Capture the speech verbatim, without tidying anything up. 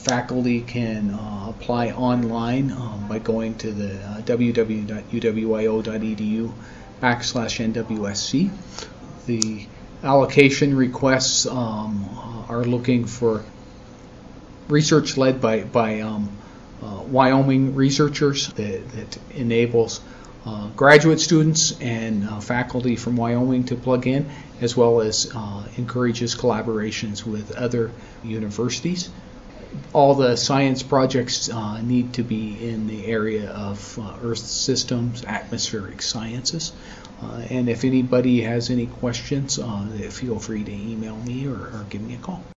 faculty can uh, apply online um, by going to the uh, w w w dot u w y o dot e d u backslash N W S C. The allocation requests um, are looking for research led by, by um, uh, Wyoming researchers that, that enables uh, graduate students and uh, faculty from Wyoming to plug in, as well as uh, encourages collaborations with other universities. All the science projects uh, need to be in the area of uh, Earth systems, atmospheric sciences. Uh, and if anybody has any questions, uh, feel free to email me or, or give me a call.